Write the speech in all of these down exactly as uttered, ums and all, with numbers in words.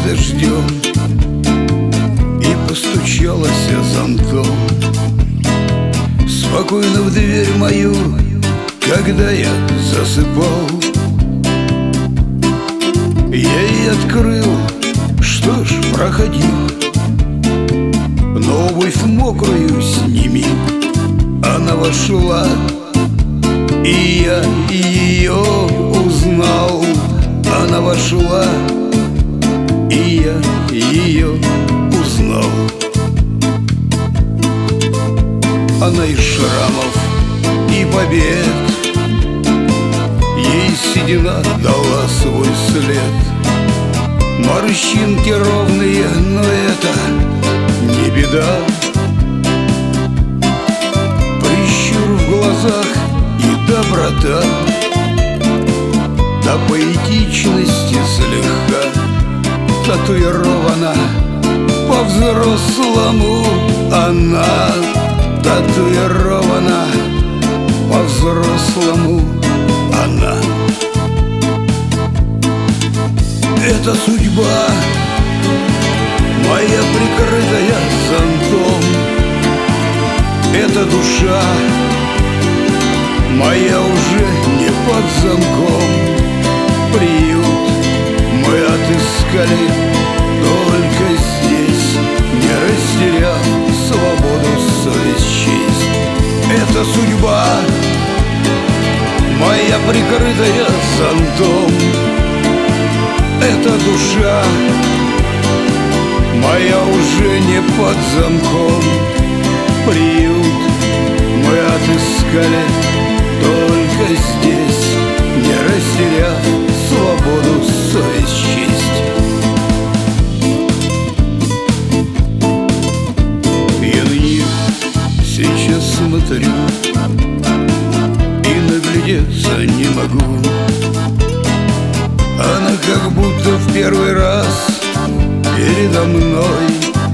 дождем и постучалась зонтом спокойно в дверь мою, когда я засыпал. Я ей открыл: что ж, проходи, но обувь мокрую сними. Она вошла, и я ее узнал. Она вошла, и я ее узнал. Она из шрамов и побед, ей седина дала свой след. Морщинки ровные, но это не беда. Прищур в глазах и доброта, до поэтичности слегка татуирована. По-взрослому она татуирована, по-взрослому она. Это судьба моя, прикрытая зонтом. Это душа моя уже не под замком. Приют мы отыскали только здесь, не растеряв свободу, совесть, честь. Это судьба моя, прикрытая зонтом. Эта душа моя уже не под замком. Приют мы отыскали только здесь, не растеряв свободу, совесть, честь. Я на нее сейчас смотрю и наглядеться не могу. Она как будто в первый раз передо мной.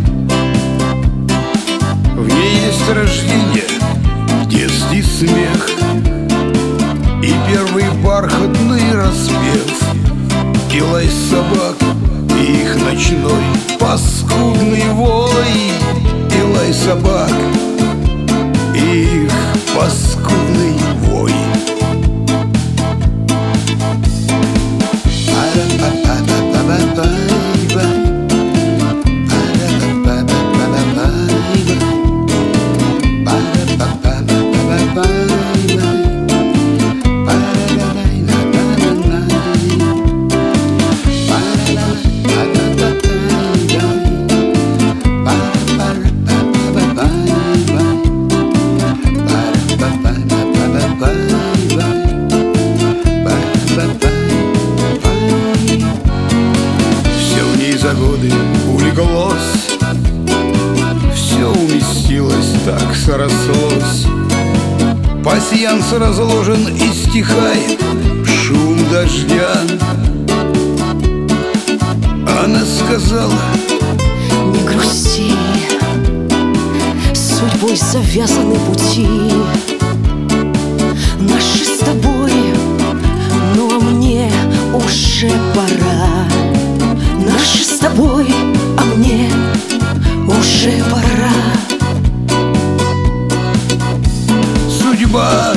В ней есть рождение, в детстве смех и первый бархатный распев, и лай собак, и их ночной паскудный вой. И лай собак, и их паскудный вой. За годы улеглось, все уместилось, так срослось. Пасьянс разложен и стихает шум дождя. Она сказала: не грусти, судьбой завязаны пути наши с тобой, ну а мне уже пора. Наши с тобой, а мне уже пора. Судьба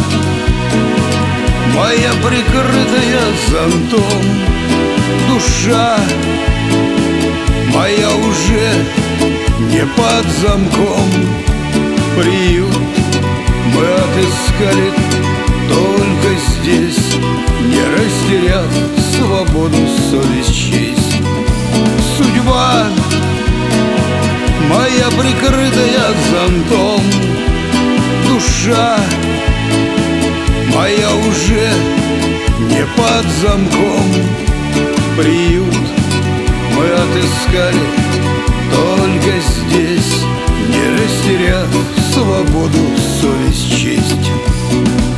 моя, прикрытая зонтом. Душа моя уже не под замком. Приют мы отыскали только здесь, не растеряв свободу, совесть, честь. Судьба моя, прикрытая зонтом. Душа моя уже не под замком. Приют мы отыскали только здесь, не растеряв свободу, совесть, честь.